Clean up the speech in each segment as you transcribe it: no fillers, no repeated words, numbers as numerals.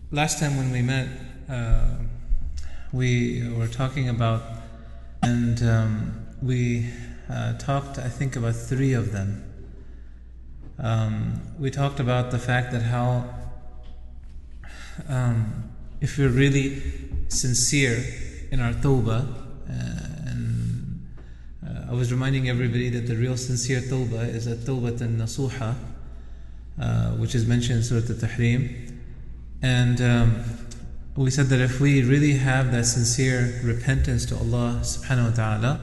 Last time when we met, we were talking about, and we talked, I think, about three of them. We talked about the fact that how if we're really sincere in our tawbah, and I was reminding everybody that the real sincere tawbah is a tawbatan nasuha, which is mentioned in Surah At-Tahrim. And we said that if we really have that sincere repentance to Allah subhanahu wa ta'ala,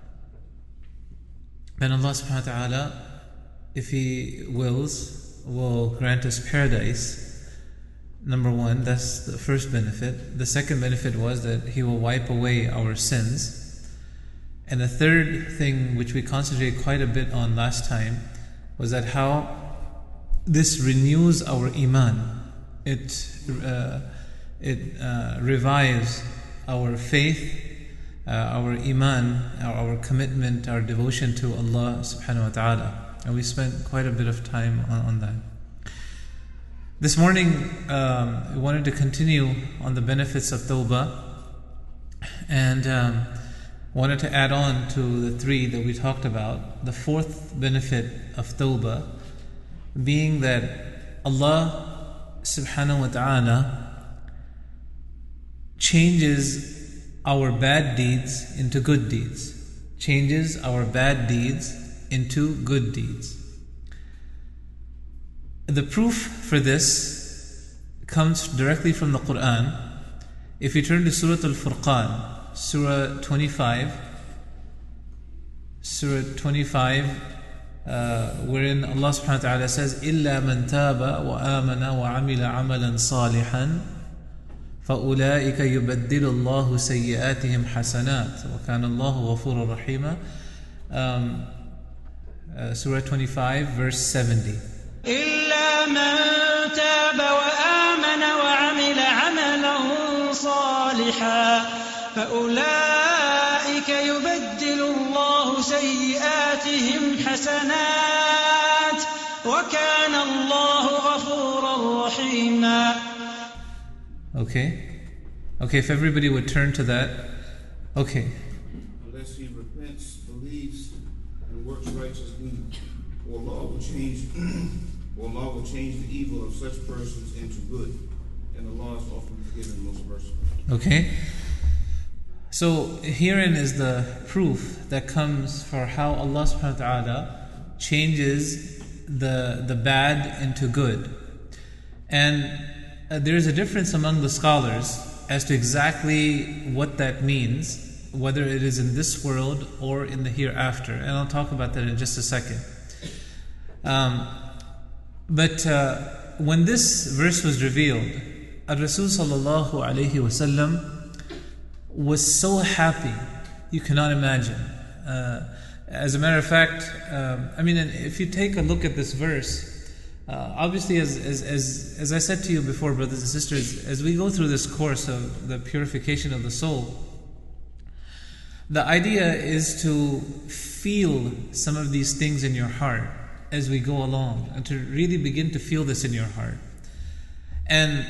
then Allah subhanahu wa ta'ala, if He wills, will grant us paradise. Number one, that's the first benefit. The second benefit was that He will wipe away our sins. And the third thing, which we concentrated quite a bit on last time, was that how this renews our iman. It revives our faith, our iman, our commitment, our devotion to Allah subhanahu wa ta'ala. And we spent quite a bit of time on that. This morning, we wanted to continue on the benefits of tawbah, and wanted to add on to the three that we talked about. The fourth benefit of tawbah being that Allah subhanahu wa ta'ala changes our bad deeds into good deeds. Changes our bad deeds into good deeds. The proof for this comes directly from the Quran. If you turn to Surah Al-Furqan, Surah 25, wherein Allah subhanahu wa ta'ala says, إِلَّا مَنْ تَابَ وَآمَنَ وَعَمِلَ عَمَلًا صَالِحًا فَأُولَٰئِكَ يُبَدِّلُ اللَّهُ سَيِّئَاتِهِمْ حَسَنَاتٍ وَكَانَ اللَّهُ غَفُورًا رَحِيمًا. Surah 25, verse 70. إِلَّا مَنْ تَابَ وَآمَنَ وَعَمِلَ عَمَلًا صَالِحًا فَأُولَٰئِكَ يُبَدِّلُ اللَّهُ سَيِّئَاتِهِمْ حَسَنَاتٍ وَكَانَ اللَّهُ غَفُورًا رَحِيمًا. Okay, if everybody would turn to that. Okay. Unless he repents, believes, and works righteous deeds, Allah will change the evil of such persons into good, and Allah is often forgiving, most merciful. Okay. So herein is the proof that comes for how Allah subhanahu wa ta'ala changes the bad into good. And there is a difference among the scholars as to exactly what that means, whether it is in this world or in the hereafter. And I'll talk about that in just a second. But when this verse was revealed, Rasul sallallahu alayhi wasallam was so happy, you cannot imagine. As a matter of fact, if you take a look at this verse, obviously, as I said to you before, brothers and sisters, as we go through this course of the purification of the soul, the idea is to feel some of these things in your heart as we go along, and to really begin to feel this in your heart. And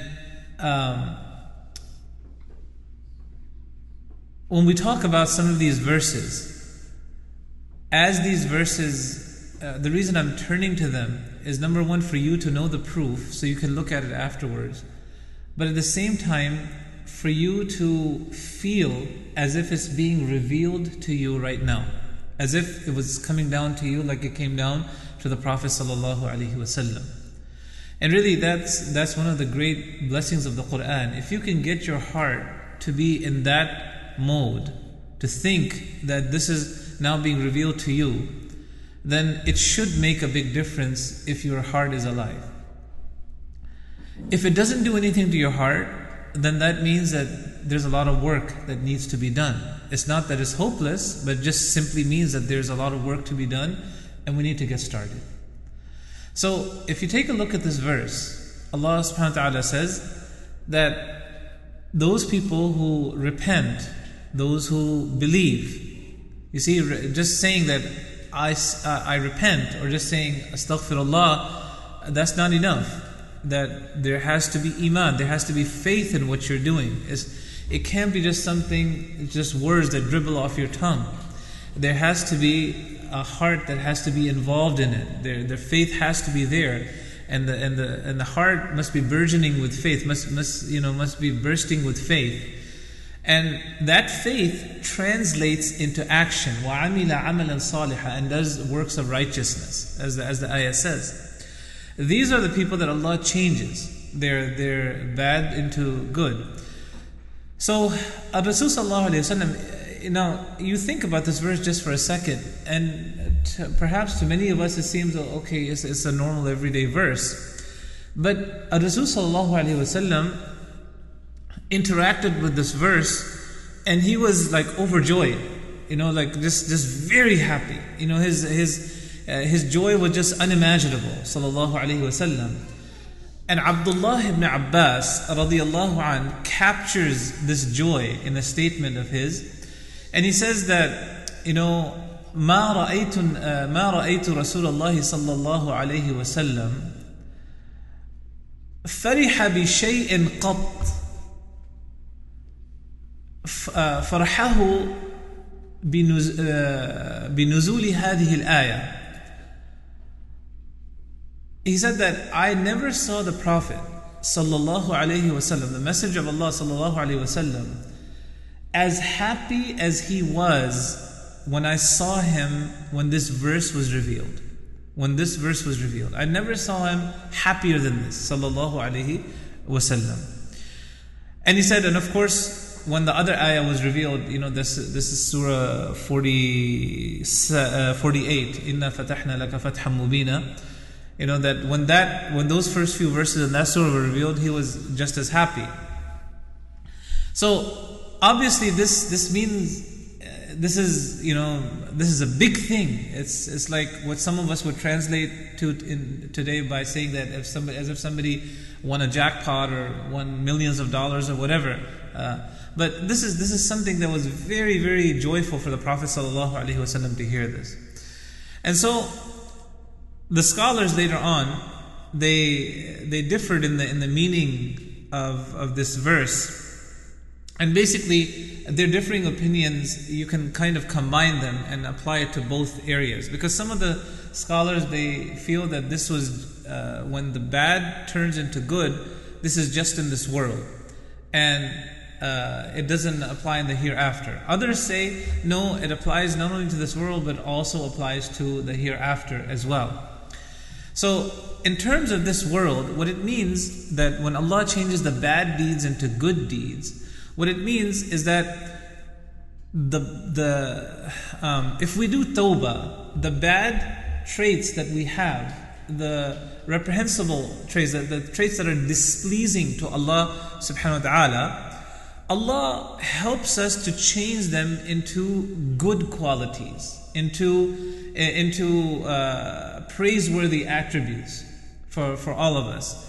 when we talk about some of these verses, as these verses, the reason I'm turning to them is, number one, for you to know the proof so you can look at it afterwards, but at the same time for you to feel as if it's being revealed to you right now, as if it was coming down to you like it came down to the Prophet sallallahu alaihi wasallam. And really that's one of the great blessings of the Quran. If you can get your heart to be in that mode, to think that this is now being revealed to you, then it should make a big difference if your heart is alive. If it doesn't do anything to your heart, then that means that there's a lot of work that needs to be done. It's not that it's hopeless, but it just simply means that there's a lot of work to be done, and we need to get started. So, if you take a look at this verse, Allah subhanahu wa ta'ala says that those people who repent, those who believe, you see, just saying that I repent, or just saying astaghfirullah, that's not enough. that there has to be iman, there has to be faith in what you're doing. It can't be just something, just words that dribble off your tongue. There has to be a heart that has to be involved in it. Their faith has to be there, and the heart must be burgeoning with faith, must be bursting with faith, and that faith translates into action. وَعَمِلَ عَمَلًا صَالِحًا, and does works of righteousness, as the ayah says. These are the people that Allah changes. They're bad into good. So Rasul sallallahu alaihi wasallam, now you think about this verse just for a second, and perhaps to many of us it seems okay, it's a normal everyday verse, but Rasul sallallahu alaihi wasallam interacted with this verse, and he was like overjoyed, like just very happy. His joy was just unimaginable, sallallahu alaihi wasallam. And Abdullah ibn Abbas radiyallahu an captures this joy in a statement of his, and he says that ما رأيت رسول الله صلى الله عليه وسلم فرح بشيء قط فرحه بنزول هذه الآية. He said that I never saw the Prophet sallallahu alaihi wasallam, the Messenger of Allah sallallahu alaihi wasallam, as happy as he was when I saw him when this verse was revealed. When this verse was revealed, I never saw him happier than this, sallallahu alaihi wasallam. And he said, and of course, when the other ayah was revealed, this is Surah 48, Inna fatahna laka fatham mubina. That when those first few verses in that surah were revealed, he was just as happy. So obviously this means this is a big thing. It's like what some of us would translate to today by saying that as if somebody won a jackpot or won millions of dollars or whatever. But this is something that was very, very joyful for the Prophet ﷺ to hear this. And so the scholars later on, they differed in the meaning of this verse. And basically, their differing opinions, you can kind of combine them and apply it to both areas. Because some of the scholars, they feel that this was, when the bad turns into good, this is just in this world. And it doesn't apply in the hereafter. Others say, no, it applies not only to this world, but also applies to the hereafter as well. So, in terms of this world, what it means that when Allah changes the bad deeds into good deeds, what it means is that if we do tawbah, the bad traits that we have, the reprehensible traits, the traits that are displeasing to Allah subhanahu wa ta'ala, Allah helps us to change them into good qualities, into praiseworthy attributes for all of us.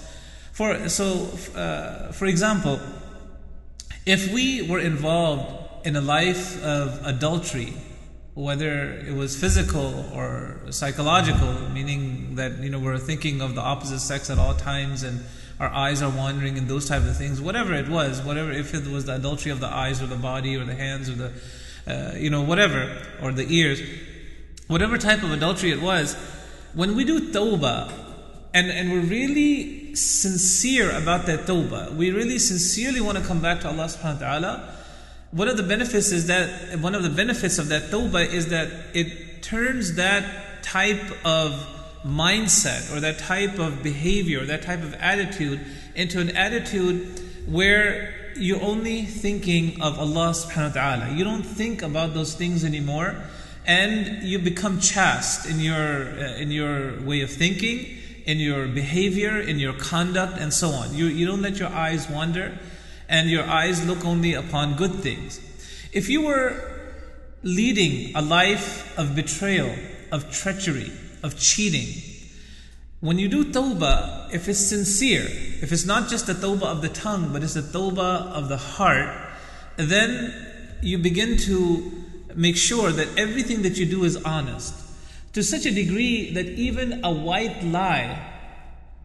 For example, if we were involved in a life of adultery, whether it was physical or psychological, meaning that we're thinking of the opposite sex at all times and our eyes are wandering and those type of things, whatever it was, if it was the adultery of the eyes or the body or the hands or the whatever, or the ears, whatever type of adultery it was, when we do tawbah and we're really sincere about that tawbah, we really sincerely want to come back to Allah subhanahu wa ta'ala, one of the benefits of that tawbah is that it turns that type of mindset or that type of behavior, that type of attitude into an attitude where you're only thinking of Allah subhanahu wa ta'ala. You don't think about those things anymore, and you become chaste in your way of thinking, in your behavior, in your conduct, and so on. You don't let your eyes wander, and your eyes look only upon good things. If you were leading a life of betrayal, of treachery, of cheating, when you do tawbah, if it's sincere, if it's not just the tawbah of the tongue, but it's the tawbah of the heart, then you begin to make sure that everything that you do is honest, to such a degree that even a white lie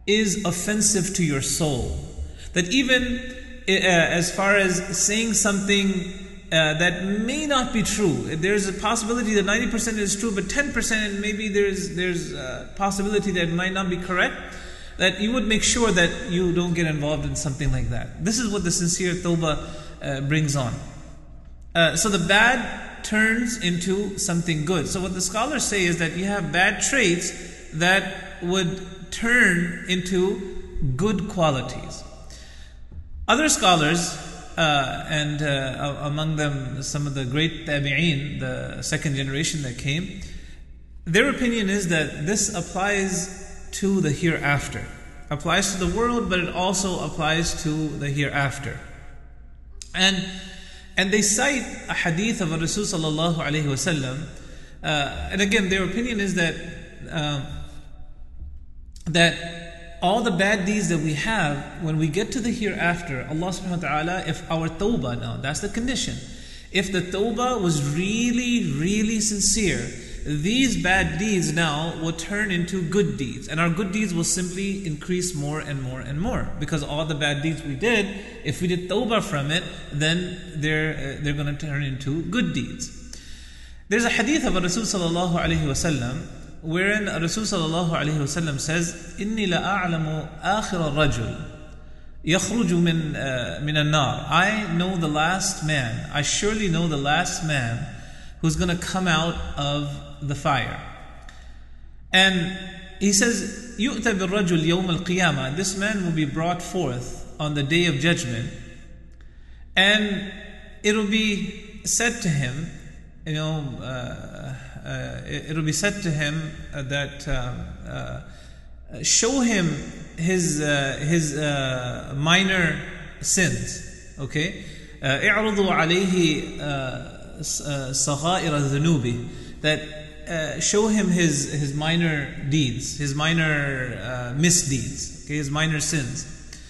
is offensive to your soul. That even as far as saying something that may not be true, there's a possibility that 90% is true, but 10% maybe there's a possibility that it might not be correct, that you would make sure that you don't get involved in something like that. This is what the sincere tawbah brings on. So the bad turns into something good. So what the scholars say is that you have bad traits that would turn into good qualities. Other scholars, and among them some of the great tabi'een, the second generation that came, their opinion is that this applies to the hereafter. Applies to the world, but it also applies to the hereafter. And they cite a hadith of Rasul sallallahu alaihi wasallam, and again their opinion is that all the bad deeds that we have, when we get to the hereafter, Allah subhanahu wa ta'ala, if our tawbah, now that's the condition, if the tawbah was really, really sincere, these bad deeds now will turn into good deeds, and our good deeds will simply increase more and more and more, because all the bad deeds we did, if we did tawbah from it, then they're going to turn into good deeds. There's a hadith of Rasul sallallahu alaihi wasallam wherein Rasul sallallahu alaihi wasallam says, "Inni la a'lamu akhir al-rajul yakhruju min an-nar." I know the last man. I surely know the last man who's going to come out of the fire. And he says, "Yu'ta bil-rajul yawm al-qiyamah." This man will be brought forth on the day of judgment, and it will be said to him, it'll be said to him that show him his minor sins. Okay, اعرضوا عليه صغائر ذنوبه, that show him his minor deeds, his minor misdeeds, okay, his minor sins.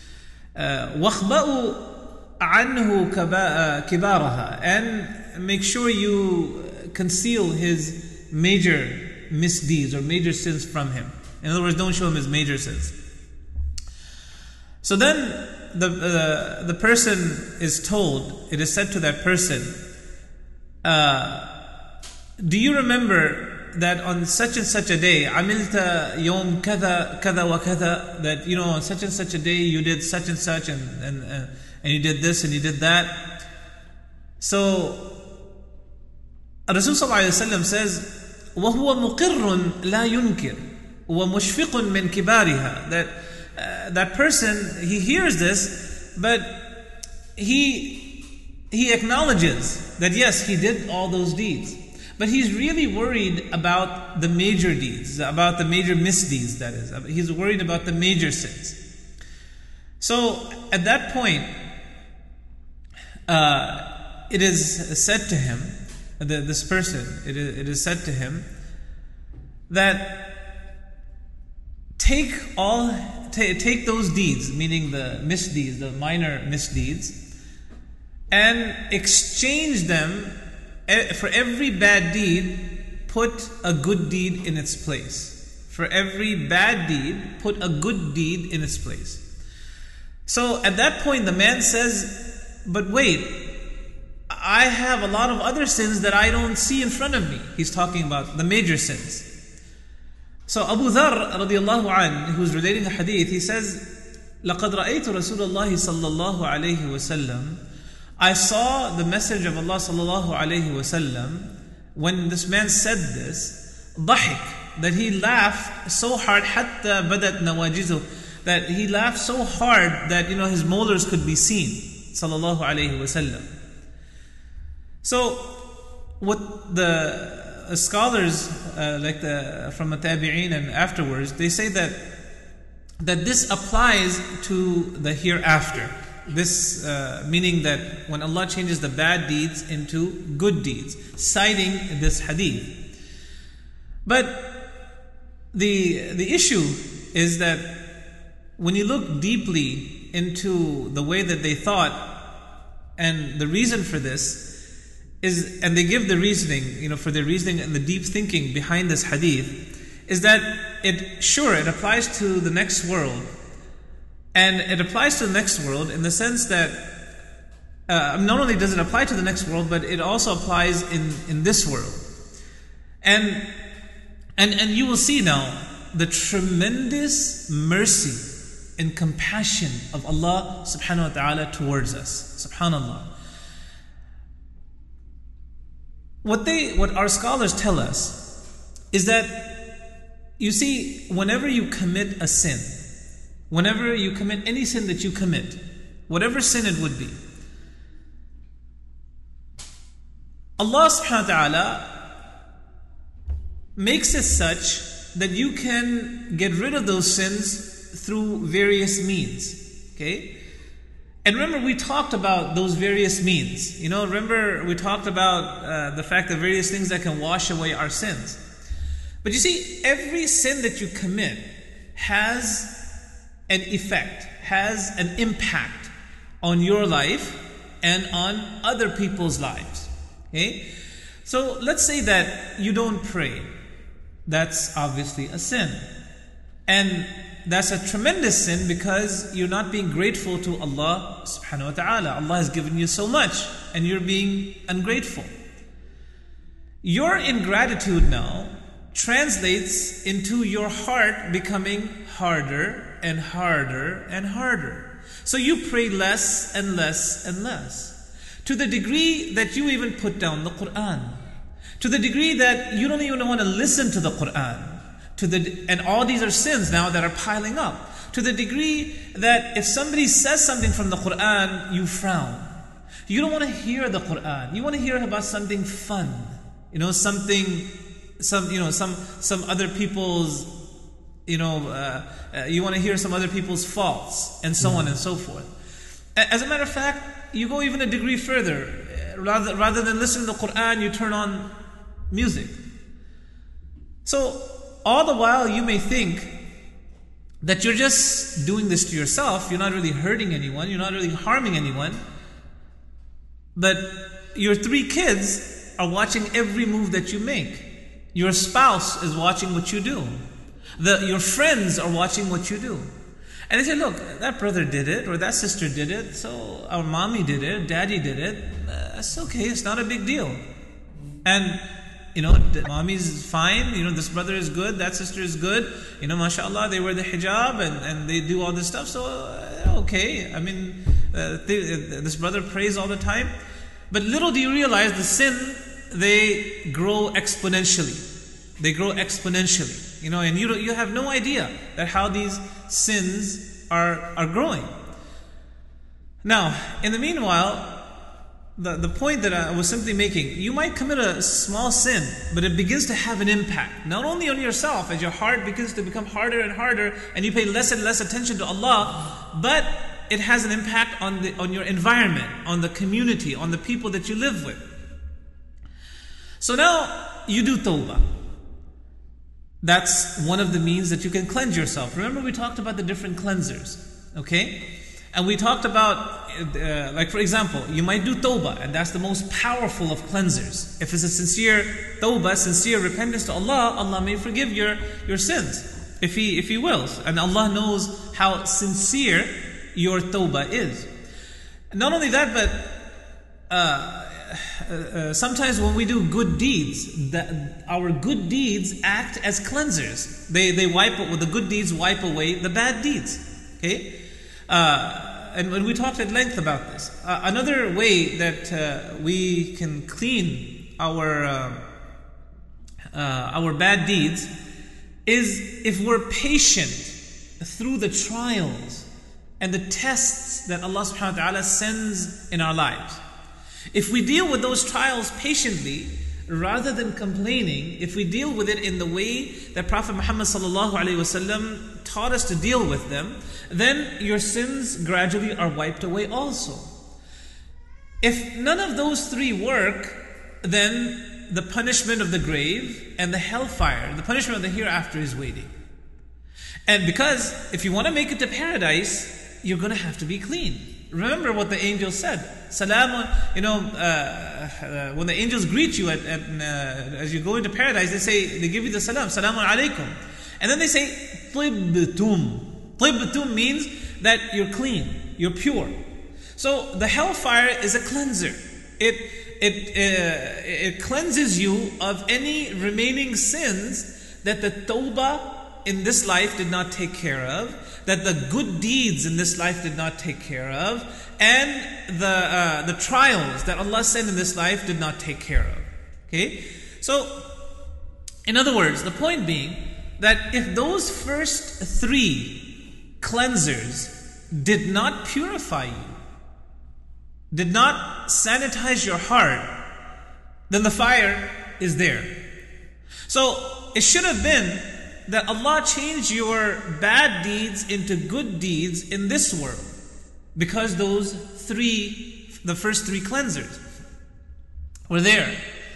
وَاخْبَأُوا عَنْهُ كِبَارَهَا, and make sure you conceal his major misdeeds or major sins from him. In other words, don't show him his major sins. So then the person is told, it is said to that person, do you remember that on such and such a day, عملت يوم كذا كذا وكذا, that on such and such a day you did such and such, and you did this and you did that. So Rasul sallallahu alaihi wasallam says, وَهُوَ مُقِرٌّ لَا يُنْكِرٌ وَمُشْفِقٌ مِنْ كِبَارِهَا, that person, he hears this, but he acknowledges that yes, he did all those deeds, but he's really worried about the major deeds, about the major misdeeds, that is. He's worried about the major sins. So at that point, it is said to him, this person, it is said to him that take those deeds, meaning the misdeeds, the minor misdeeds, and exchange them for every bad deed. Put a good deed in its place. For every bad deed, put a good deed in its place. So at that point, the man says, "But wait, I have a lot of other sins that I don't see in front of me." He's talking about the major sins. So Abu Dharr radiallahu anh, who's relating the hadith, he says, لَقَدْ رَأَيْتُ رَسُولَ اللَّهِ صَلَّى اللَّهُ عَلَيْهِ وَسَلَّمَ, I saw the message of Allah sallallahu alayhi wasallam when this man said this, ضحك, that he laughed so hard, حتى بدت نواجذه, that he laughed so hard that his molars could be seen, sallallahu alayhi wasallam. So what the scholars from the tabi'een and afterwards, they say that this applies to the hereafter. This meaning that when Allah changes the bad deeds into good deeds, citing this hadith. But the issue is that when you look deeply into the way that they thought, and the reason for this is, and they give the reasoning, for their reasoning and the deep thinking behind this hadith, is that it applies to the next world. And it applies to the next world in the sense that not only does it apply to the next world, but it also applies in this world. And you will see now the tremendous mercy and compassion of Allah subhanahu wa ta'ala towards us. Subhanallah. What our scholars tell us is that, you see, whenever you commit a sin, whenever you commit any sin that you commit, whatever sin it would be, Allah subhanahu wa ta'ala makes it such that you can get rid of those sins through various means. Okay? And remember, we talked about those various means. Remember we talked about the fact that various things that can wash away our sins. But you see, every sin that you commit has an effect, has an impact on your life and on other people's lives. Okay? So let's say that you don't pray. That's obviously a sin. And that's a tremendous sin because you're not being grateful to Allah subhanahu wa ta'ala. Allah has given you so much and you're being ungrateful. Your ingratitude now translates into your heart becoming harder and harder and harder. So you pray less and less and less, to the degree that you even put down the Quran, to the degree that you don't even want to listen to the Quran. And all these are sins now that are piling up, to the degree that if somebody says something from the Quran, you frown. You don't want to hear the Quran. You want to hear about something fun, some other people's, you want to hear some other people's faults, and so on and so forth. As a matter of fact, you go even a degree further. Rather than listening to the Quran, you turn on music. So all the while you may think that you're just doing this to yourself. You're not really hurting anyone. You're not really harming anyone. But your 3 kids are watching every move that you make. Your spouse is watching what you do. Your friends are watching what you do. And they say, look, that brother did it, or that sister did it, so our mommy did it, daddy did it. It's okay, it's not a big deal. And mommy's fine, this brother is good, that sister is good, mashallah, they wear the hijab and they do all this stuff, so okay. I mean, this brother prays all the time. But little do you realize the sin, they grow exponentially. They grow exponentially. And you have no idea that how these sins are growing. Now, in the meanwhile, the point that I was simply making, you might commit a small sin, but it begins to have an impact, not only on yourself, as your heart begins to become harder and harder, and you pay less and less attention to Allah, but it has an impact on your environment, on the community, on the people that you live with. So now, you do tawbah. That's one of the means that you can cleanse yourself. Remember we talked about the different cleansers, okay? And we talked about, like for example, you might do tawbah, and that's the most powerful of cleansers. If it's a sincere tawbah, sincere repentance to Allah, Allah may forgive your sins, if He wills. And Allah knows how sincere your tawbah is. Not only that, but sometimes when we do good deeds, our good deeds act as cleansers. They wipe, the good deeds wipe away the bad deeds. Okay? And when we talked at length about this, another way that we can clean our bad deeds is if we're patient through the trials and the tests that Allah subhanahu wa ta'ala sends in our lives. If we deal with those trials patiently, rather than complaining, if we deal with it in the way that Prophet Muhammad sallallahu alaihi wasallam taught us to deal with them, then your sins gradually are wiped away also. If none of those 3 work, then the punishment of the grave and the hellfire, the punishment of the hereafter is waiting. And because if you want to make it to paradise, you're going to have to be clean. remember what the angels said. Salamun, when the angels greet you as you go into paradise, they give you the salam, salamun alaikum. And then they say, tibtum. Tibtum means that you're clean, you're pure. So the hellfire is a cleanser. It cleanses you of any remaining sins that the tawbah in this life did not take care of, that the good deeds in this life did not take care of, and the trials that Allah sent in this life did not take care of. Okay? So, in other words, the point being that if those first three cleansers did not purify you, did not sanitize your heart, then the fire is there. So, it should have been that Allah changed your bad deeds into good deeds in this world, because the first three cleansers were there.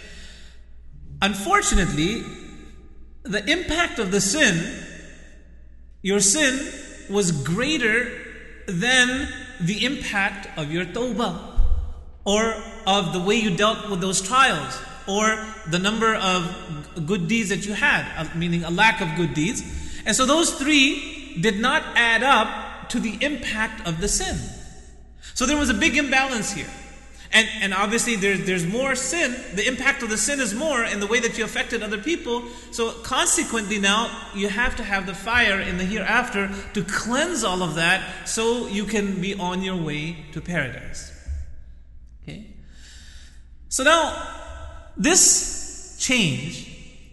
Unfortunately, the impact of the sin, your sin, was greater than the impact of your tawbah, or of the way you dealt with those trials, or the number of good deeds that you had, meaning a lack of good deeds. And so those three did not add up to the impact of the sin. So there was a big imbalance here. And obviously there's more sin. The impact of the sin is more in the way that you affected other people. So consequently now, you have to have the fire in the hereafter to cleanse all of that so you can be on your way to paradise. Okay? So now, this change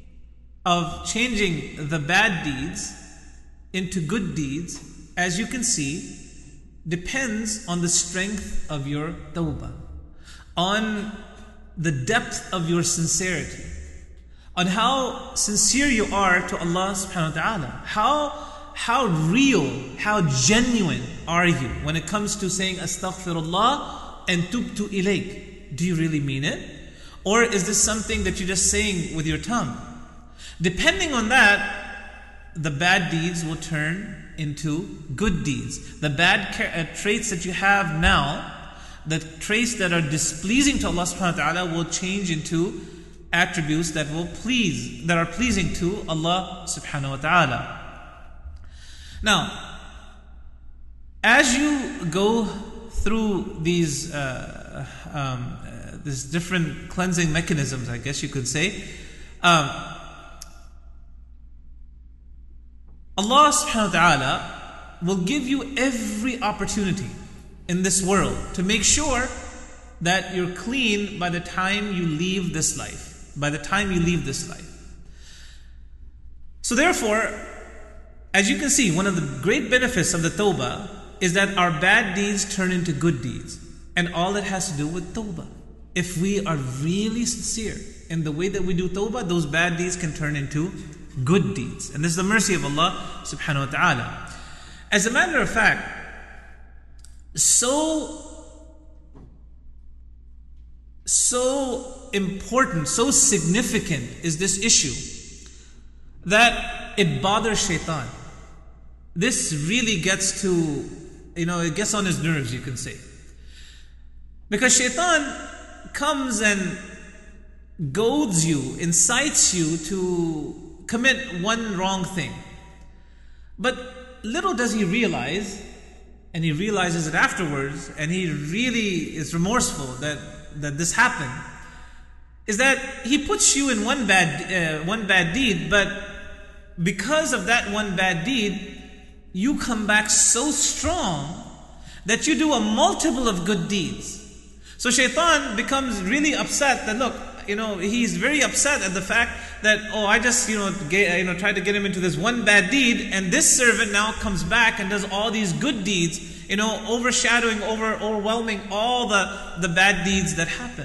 of changing the bad deeds into good deeds, as you can see, depends on the strength of your tawbah, on the depth of your sincerity, on how sincere you are to Allah subhanahu wa ta'ala. How real, how genuine are you when it comes to saying astaghfirullah and tubtu ilayk? Do you really mean it? Or is this something that you're just saying with your tongue? Depending on that, the bad deeds will turn into good deeds. The bad traits that you have now, the traits that are displeasing to Allah subhanahu wa ta'ala, will change into attributes that are pleasing to Allah subhanahu wa ta'ala. Now, as you go through these different cleansing mechanisms, I guess you could say, Allah subhanahu wa ta'ala will give you every opportunity in this world to make sure that you're clean by the time you leave this life. By the time you leave this life. So therefore, as you can see, one of the great benefits of the tawbah is that our bad deeds turn into good deeds. And all it has to do with tawbah. If we are really sincere in the way that we do tawbah, those bad deeds can turn into good deeds. And this is the mercy of Allah subhanahu wa ta'ala. As a matter of fact, so important, so significant is this issue that it bothers shaitan. This really gets to, it gets on his nerves, you can say. Because shaitan comes and goads you, incites you to commit one wrong thing. But little does he realize, and he realizes it afterwards, and he really is remorseful that this happened, is that he puts you in one bad deed, but because of that one bad deed, you come back so strong that you do a multiple of good deeds. So shaitan becomes really upset that, look, he's very upset at the fact that, I just, tried to get him into this one bad deed, and this servant now comes back and does all these good deeds, overwhelming all the bad deeds that happen.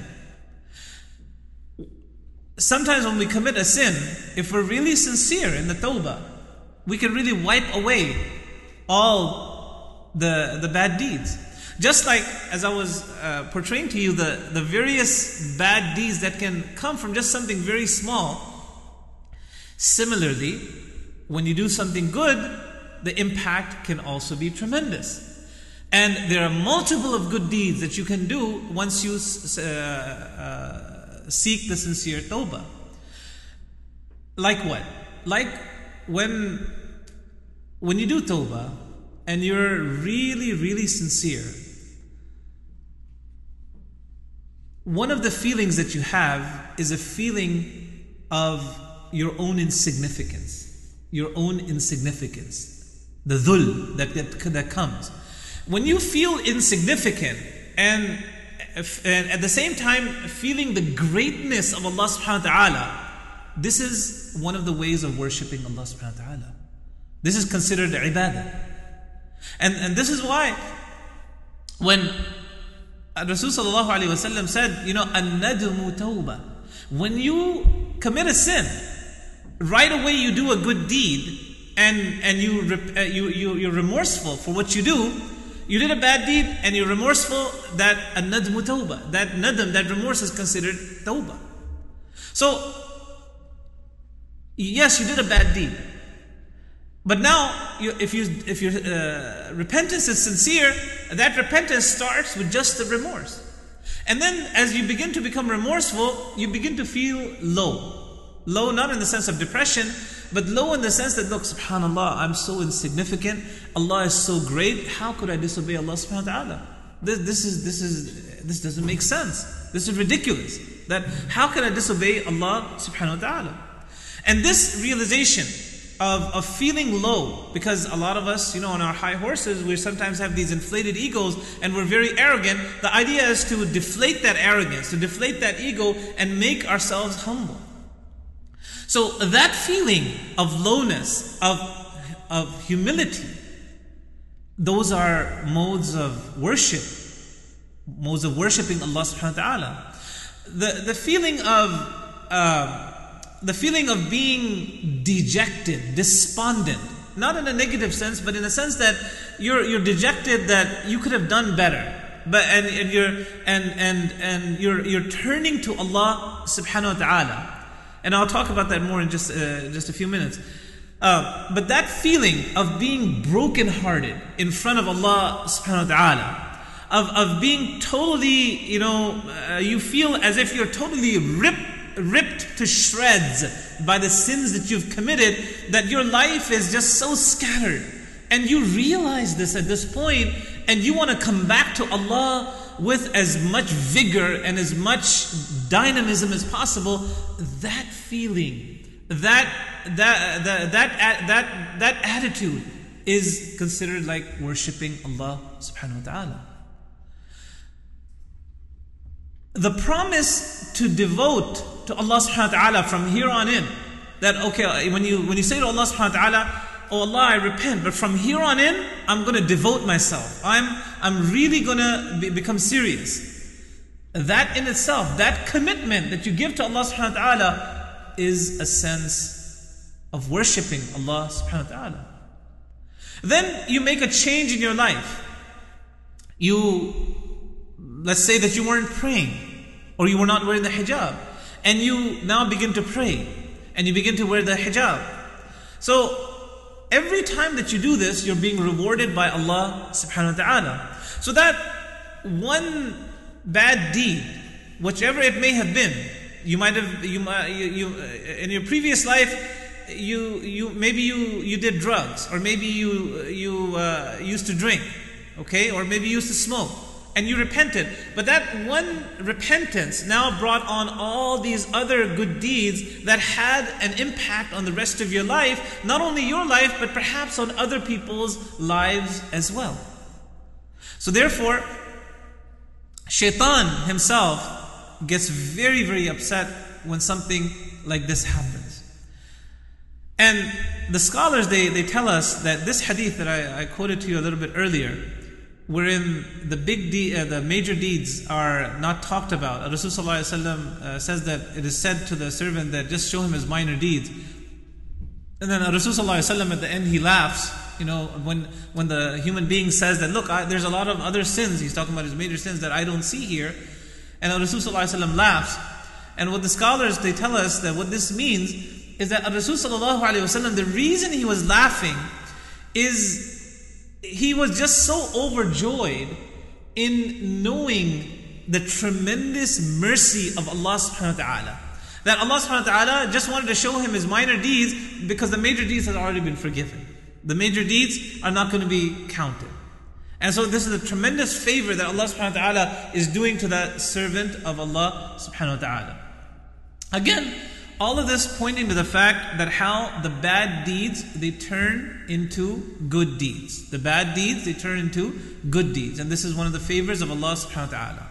Sometimes when we commit a sin, if we're really sincere in the tawbah, we can really wipe away all the bad deeds. Just like, as I was portraying to you, the various bad deeds that can come from just something very small. Similarly, when you do something good, the impact can also be tremendous. And there are multiple of good deeds that you can do once you seek the sincere tawbah. Like what? Like when you do tawbah and you're really, really sincere, one of the feelings that you have is a feeling of your own insignificance. Your own insignificance. The dhul that comes. When you feel insignificant and at the same time feeling the greatness of Allah subhanahu wa ta'ala, this is one of the ways of worshipping Allah subhanahu wa ta'ala. This is considered ibadah. And this is why when Rasul sallallahu alayhi wa sallam said, an-nadmu tawbah. When you commit a sin, right away you do a good deed and you're remorseful for what you do. You did a bad deed and you're remorseful, that an-nadmu tawbah. That nadam, that remorse is considered tawbah. So, yes, you did a bad deed. But now, if your repentance is sincere, that repentance starts with just the remorse. And then as you begin to become remorseful, you begin to feel low. Low not in the sense of depression, but low in the sense that, look, subhanAllah, I'm so insignificant. Allah is so great. How could I disobey Allah subhanahu wa ta'ala? This doesn't make sense. This is ridiculous. That how can I disobey Allah subhanahu wa ta'ala? And this realization of feeling low, because a lot of us, on our high horses, we sometimes have these inflated egos and we're very arrogant. The idea is to deflate that arrogance, to deflate that ego and make ourselves humble. So that feeling of lowness, of humility, those are modes of worship, modes of worshipping Allah subhanahu wa ta'ala. The feeling of being dejected, despondent, not in a negative sense, but in a sense that you're dejected, that you could have done better, but you're turning to Allah subhanahu wa ta'ala. And I'll talk about that more in just a few minutes. But that feeling of being brokenhearted in front of Allah subhanahu wa ta'ala, of being totally, you feel as if you're totally ripped to shreds by the sins that you've committed, that your life is just so scattered. And you realize this at this point, and you want to come back to Allah with as much vigor and as much dynamism as possible. That feeling, that attitude is considered like worshipping Allah subhanahu wa ta'ala. The promise to devote to Allah subhanahu wa ta'ala from here on in, that okay, when you say to Allah subhanahu wa ta'ala, oh Allah, I repent, but from here on in, I'm going to devote myself. I'm really going to become serious. That in itself, that commitment that you give to Allah subhanahu wa ta'ala is a sense of worshipping Allah subhanahu wa ta'ala. Then you make a change in your life. Let's say that you weren't praying, or you were not wearing the hijab, and you now begin to pray, and you begin to wear the hijab. So, every time that you do this, you're being rewarded by Allah subhanahu wa ta'ala. So that one bad deed, whichever it may have been, you in your previous life, maybe you did drugs, or maybe you used to drink, okay, or maybe you used to smoke, and you repented. But that one repentance now brought on all these other good deeds that had an impact on the rest of your life, not only your life, but perhaps on other people's lives as well. So therefore, Shaitan himself gets very, very upset when something like this happens. And the scholars, they tell us that this hadith that I quoted to you a little bit earlier, wherein the major deeds are not talked about. Rasulullah ﷺ says that it is said to the servant that just show him his minor deeds. And then Rasulullah ﷺ at the end, he laughs, when the human being says that, look, there's a lot of other sins, he's talking about his major sins that I don't see here. And Rasulullah ﷺ laughs. And what the scholars, they tell us that what this means is that Rasulullah ﷺ, the reason he was laughing is he was just so overjoyed in knowing the tremendous mercy of Allah subhanahu wa ta'ala, that Allah subhanahu wa ta'ala just wanted to show him his minor deeds, because the major deeds had already been forgiven. The major deeds are not going to be counted. And so this is a tremendous favor that Allah subhanahu wa ta'ala is doing to that servant of Allah subhanahu wa ta'ala. Again, all of this pointing to the fact that how the bad deeds, they turn into good deeds. The bad deeds, they turn into good deeds. And this is one of the favors of Allah subhanahu wa ta'ala.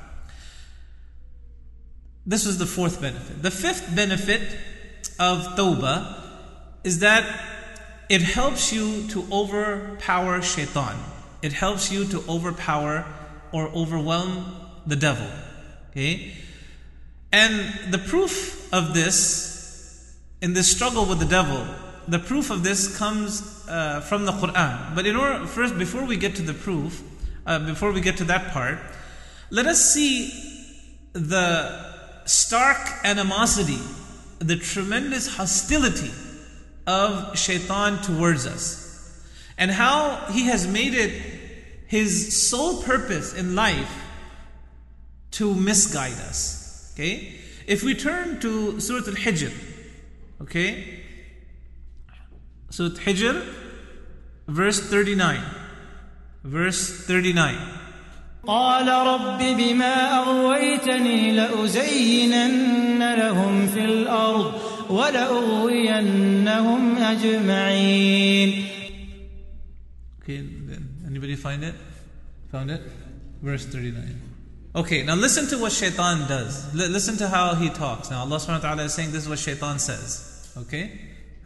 This was the fourth benefit. The fifth benefit of tawbah is that it helps you to overpower shaitan. It helps you to overpower or overwhelm the devil. Okay? And the proof of this, in this struggle with the devil, the proof of this comes from the Quran. But first, before we get to the proof, before we get to that part, let us see the stark animosity, the tremendous hostility of shaitan towards us, and how he has made it his sole purpose in life to misguide us. Okay? If we turn to Surah Al-Hijr, okay? Surah Al-Hijr, verse 39. Verse 39. قال رب بما أغويتني لأزينن لهم في الأرض ولأغوينهم أجمعين. Okay, then anybody find it? Found it? Verse 39. Okay, now listen to what shaitan does. Listen to how he talks. Now Allah subhanahu wa ta'ala is saying this is what shaitan says. Okay?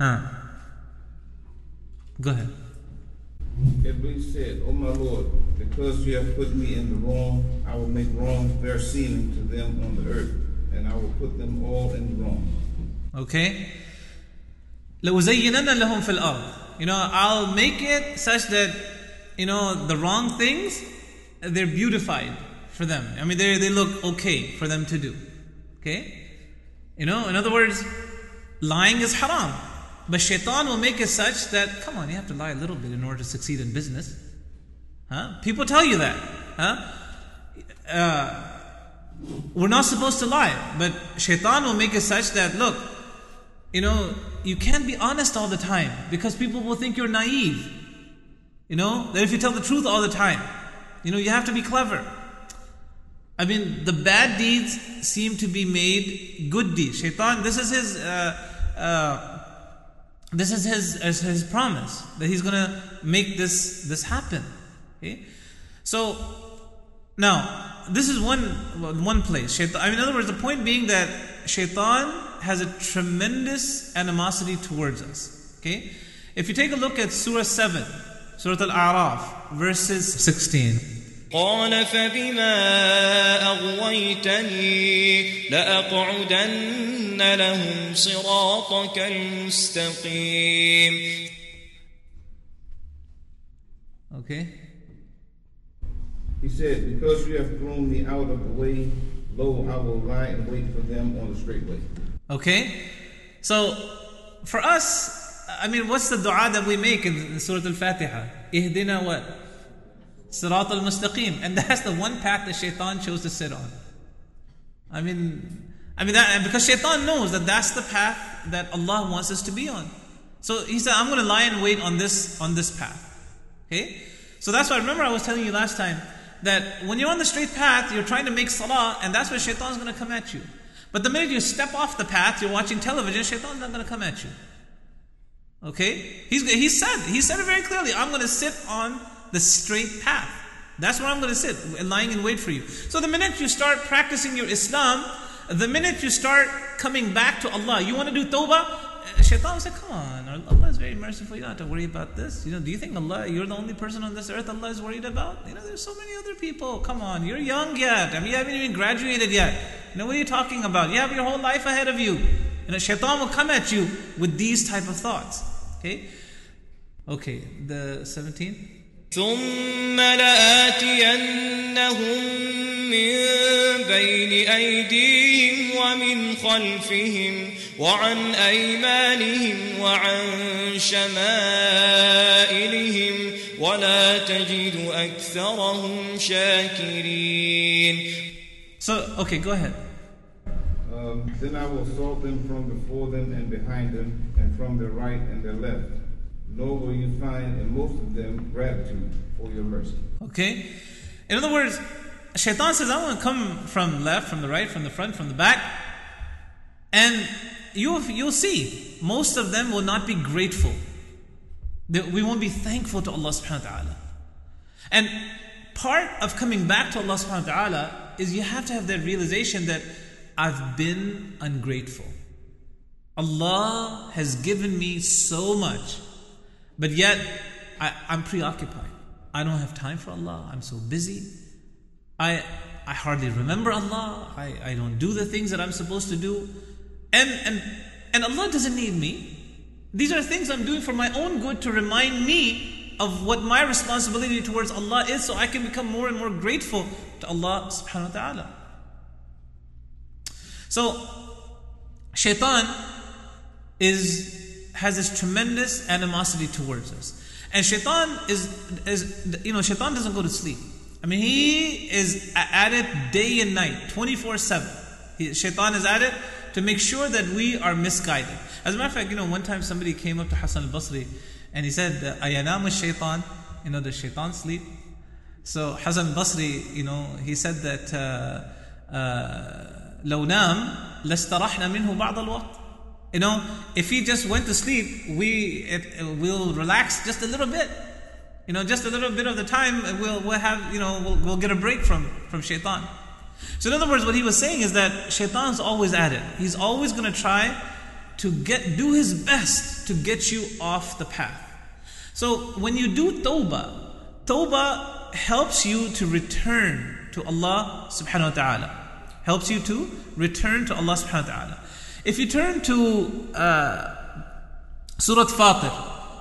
Go ahead. Iblis said, O my Lord, because you have put me in the wrong, I will make wrong bear seeming to them on the earth, and I will put them all in the wrong. Okay? لَأُزَيِّنَنَّ لَهُمْ فِي الْأَرْضِ. I'll make it such that, the wrong things, they're beautified for them. I mean, they look okay for them to do. Okay? In other words, lying is haram. But shaitan will make it such that, come on, you have to lie a little bit in order to succeed in business. People tell you that. We're not supposed to lie. But shaitan will make it such that, look, you can't be honest all the time, because people will think you're naive. That if you tell the truth all the time, you have to be clever. I mean, the bad deeds seem to be made good deeds. Shaitan, this is his promise, that he's going to make this happen. Okay? So, now, this is one place. Shaitan, in other words, the point being that shaitan has a tremendous animosity towards us. Okay? If you take a look at Surah 7, Surah Al-A'raf, verses 16. قال فبما أغويتني لأقعدن لهم صراطك المستقيم. Okay. He said, because you have thrown me out of the way, lo, I will lie and wait for them on the straight way. Okay. So, for us, what's the dua that we make in Surah Al-Fatiha? Ihdina what? Sirat al-Mustaqim. And that's the one path that shaitan chose to sit on. Because shaitan knows that that's the path that Allah wants us to be on. So he said, I'm going to lie and wait on this path. Okay? So that's why, remember I was telling you last time, that when you're on the straight path, you're trying to make salah, and that's where shaitan's going to come at you. But the minute you step off the path, you're watching television, shaitan's not going to come at you. Okay? He said it very clearly, I'm going to sit on the straight path. That's where I'm going to sit, lying in wait for you. So the minute you start practicing your Islam, the minute you start coming back to Allah, you want to do tawbah, shaitan will say, come on, Allah is very merciful, you don't have to worry about this. Do you think you're the only person on this earth Allah is worried about? There's so many other people. Come on, you're young yet. You haven't even graduated yet. What are you talking about? You have your whole life ahead of you. Shaitan will come at you with these type of thoughts. Okay, the 17th. ثم لآتينهم من بين أيديهم ومن خلفهم وعن أيمانهم وعن شمائلهم ولا تجد أكثرهم شاكرين. So, okay, go ahead. Then I will assault them from before them and behind them, and from their right and their left. Nor will you find in most of them gratitude for your mercy. Okay? In other words, Shaitan says, I want to come from left, from the right, from the front, from the back. And you'll see, most of them will not be grateful. We won't be thankful to Allah subhanahu wa ta'ala. And part of coming back to Allah subhanahu wa ta'ala is you have to have that realization that I've been ungrateful. Allah has given me so much, but yet I'm preoccupied. I don't have time for Allah. I'm so busy. I hardly remember Allah. I don't do the things that I'm supposed to do. And Allah doesn't need me. These are things I'm doing for my own good to remind me of what my responsibility towards Allah is, so I can become more and more grateful to Allah subhanahu wa ta'ala. So, Shaitan has this tremendous animosity towards us. And Shaitan Shaitan doesn't go to sleep. I mean, he is at it day and night, 24/7. Shaitan is at it to make sure that we are misguided. As a matter of fact, one time somebody came up to Hassan al-Basri and he said, Ayanam al-Shaitan, does Shaitan sleep? So Hassan al-Basri, he said that, لو نام لاسترحنا منه بعض الوقت. If he just went to sleep, we'll relax just a little bit. Just a little bit of the time, we'll have, we'll get a break from Shaitan. So in other words, what he was saying is that Shaitan's always at it. He's always going to try to do his best to get you off the path. So when you do tawbah helps you to return to Allah subhanahu wa ta'ala. Helps you to return to Allah subhanahu wa ta'ala. If you turn to Surah Fatir,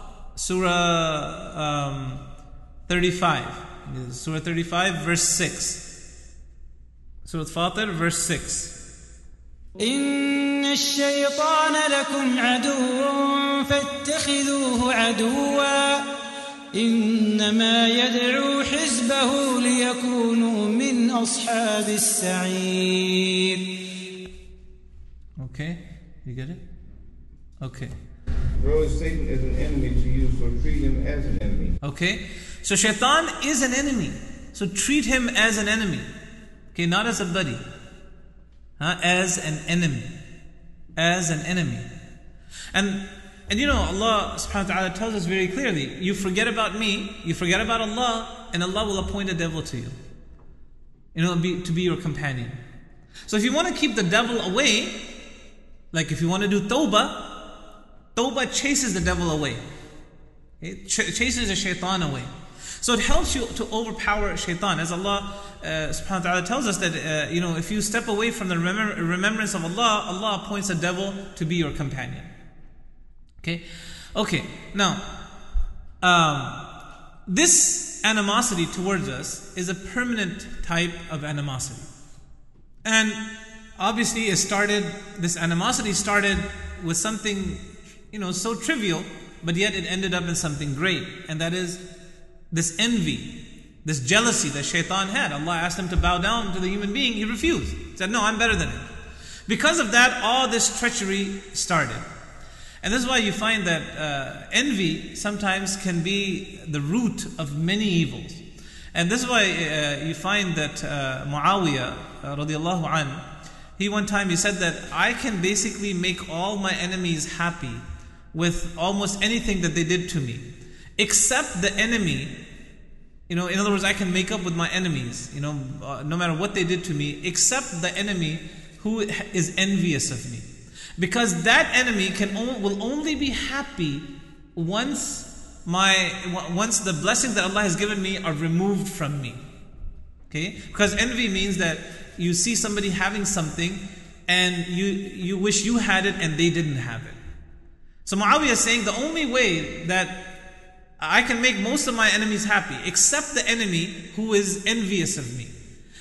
Surah 35, Surah 35 verse 6. Surah Fatir verse 6. إن الشيطان لكم عدو فاتخذوه عدوا إنما يدعو حزبه ليكونوا من أصحاب السعير. Okay, you get it? Okay. Really, Satan is an enemy to you, so treat him as an enemy. Okay, so Shaitan is an enemy, so treat him as an enemy. Okay, not as a buddy. As an enemy. As an enemy. And Allah subhanahu wa ta'ala tells us very clearly, you forget about me, you forget about Allah, and Allah will appoint a devil to you. To be your companion. So if you want to keep the devil away, like if you want to do tawbah chases the devil away. It chases the shaitan away. So it helps you to overpower shaitan. As Allah subhanahu wa ta'ala tells us that, if you step away from the remembrance of Allah, Allah appoints a devil to be your companion. Okay. Now, this animosity towards us is a permanent type of animosity. And obviously this animosity started with something, so trivial, but yet it ended up in something great. And that is this envy, this jealousy that shaitan had. Allah asked him to bow down to the human being. He refused. He said, no, I'm better than him. Because of that, all this treachery started. And this is why you find that envy sometimes can be the root of many evils. And this is why you find that Muawiyah radiallahu anhu, one time he said that I can basically make all my enemies happy with almost anything that they did to me, except the enemy. In other words, I can make up with my enemies, no matter what they did to me, except the enemy who is envious of me. Because that enemy will only be happy once the blessings that Allah has given me are removed from me. Okay? Because envy means that you see somebody having something and you wish you had it and they didn't have it. So Muawiyah is saying the only way that I can make most of my enemies happy, except the enemy who is envious of me.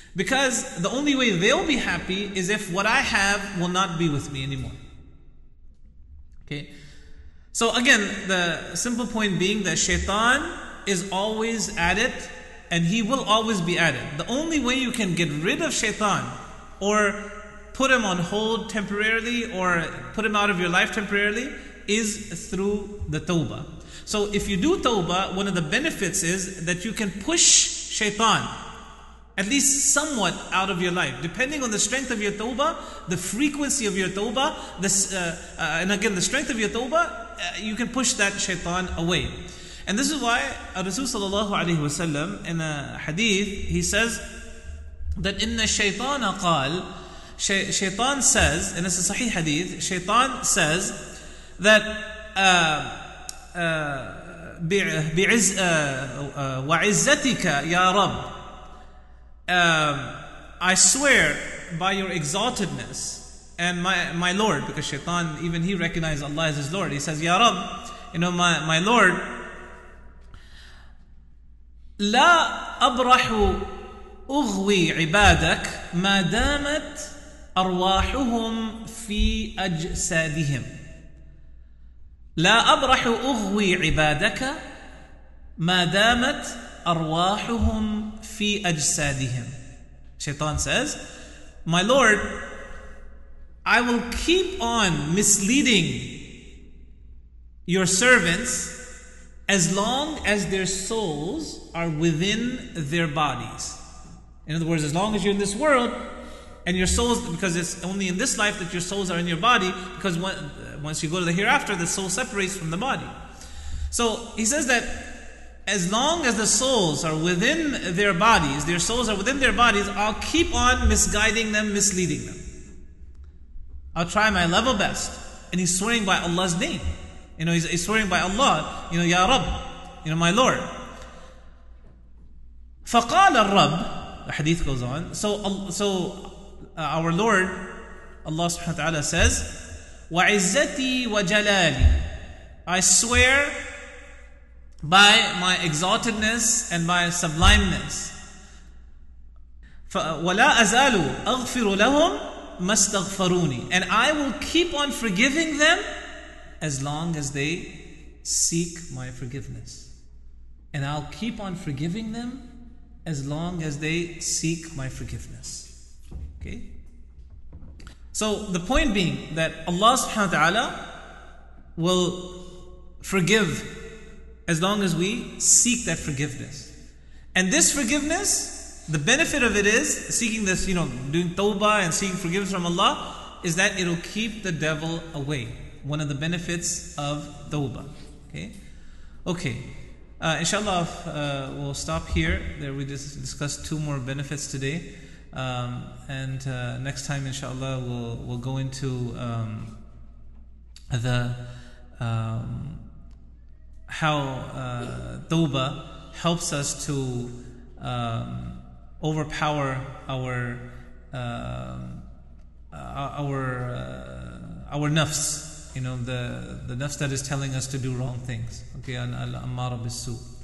Because the only way they'll be happy is if what I have will not be with me anymore. Okay? So again, the simple point being that shaitan is always at it, and he will always be at it. The only way you can get rid of shaitan, or put him on hold temporarily, or put him out of your life temporarily, is through the tawbah. So if you do tawbah, one of the benefits is that you can push shaitan, at least somewhat, out of your life. Depending on the strength of your tawbah, the frequency of your tawbah, and again the strength of your tawbah, you can push that shaitan away. And this is why Rasul sallallahu alayhi wasallam in a hadith, he says that inna shaytana qal, shaitan says, and it's a sahih hadith, shaitan says that وَعِزَّتِكَ يَا رَبِّ, I swear by your exaltedness and my Lord, because shaitan, even he recognizes Allah as his Lord. He says, Ya Rabb, my Lord, لا أبرح أغوي عبادك ما دامت أرواحهم في أجسادهم. لا أبرح أغوي عبادك ما دامت أرواحهم في أجسادهم. Shaitan says, my Lord, I will keep on misleading your servants as long as their souls are within their bodies. In other words, as long as you're in this world and your souls, because it's only in this life that your souls are in your body, because once you go to the hereafter, the soul separates from the body. So he says that as long as the souls are within their bodies, I'll keep on misguiding them, misleading them. I'll try my level best. And he's swearing by Allah's name. He's swearing by Allah, Ya Rabb, my Lord. فَقَالَ الرَّبِّ, the hadith goes on. So our Lord, Allah subhanahu wa ta'ala says, وَعِزَّتِي وَجَلَالِي, I swear by my exaltedness and my sublimeness. وَلَا أَزَالُ أَغْفِرُ لَهُمْ مَا اسْتَغْفَرُونِي, and I will keep on forgiving them as long as they seek my forgiveness. And I'll keep on forgiving them as long as they seek my forgiveness. Okay? So the point being that Allah subhanahu wa ta'ala will forgive as long as we seek that forgiveness. And this forgiveness, the benefit of it is, seeking this, doing tawbah and seeking forgiveness from Allah, is that it'll keep the devil away. One of the benefits of tawbah. Okay. Inshallah, we'll stop here. There we just discussed 2 more benefits today. And next time, inshallah, we'll go into how tawbah helps us to overpower our nafs. The nafs that is telling us to do wrong things. Okay, al-ammara bis-su.